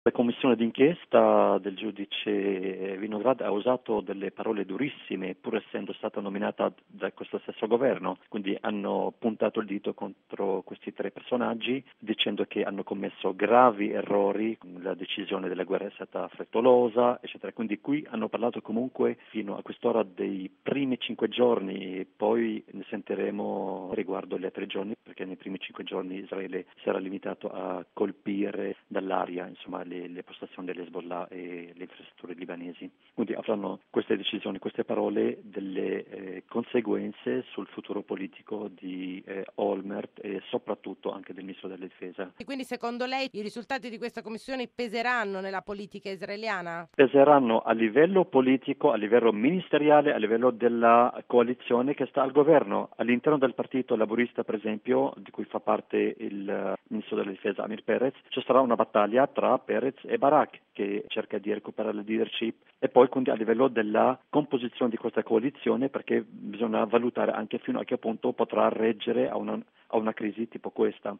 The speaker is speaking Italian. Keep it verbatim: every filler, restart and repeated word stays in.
La commissione d'inchiesta del giudice Vinograd ha usato delle parole durissime, pur essendo stata nominata da questo stesso governo, quindi hanno puntato il dito contro questi tre personaggi dicendo che hanno commesso gravi errori, la decisione della guerra è stata frettolosa, eccetera. Quindi qui hanno parlato comunque fino a quest'ora dei primi cinque giorni e poi ne sentiremo riguardo gli altri giorni, perché nei primi cinque giorni Israele si era limitato a colpire dall'aria, insomma, le, le postazioni dell'Hezbollah e le infrastrutture libanesi. Quindi avranno queste decisioni, queste parole, delle eh, conseguenze sul futuro politico di eh, Olmert e soprattutto anche del ministro della difesa. E quindi secondo lei i risultati di questa commissione peseranno nella politica israeliana? Peseranno a livello politico, a livello ministeriale, a livello della coalizione che sta al governo. All'interno del partito laburista, per esempio, di cui fa parte il ministro della difesa Amir Peretz, ci sarà una battaglia tra Peretz e Barak che cerca di recuperare la leadership, e poi quindi a livello della composizione di questa coalizione, perché bisogna valutare anche fino a che punto potrà reggere a una, a una crisi tipo questa.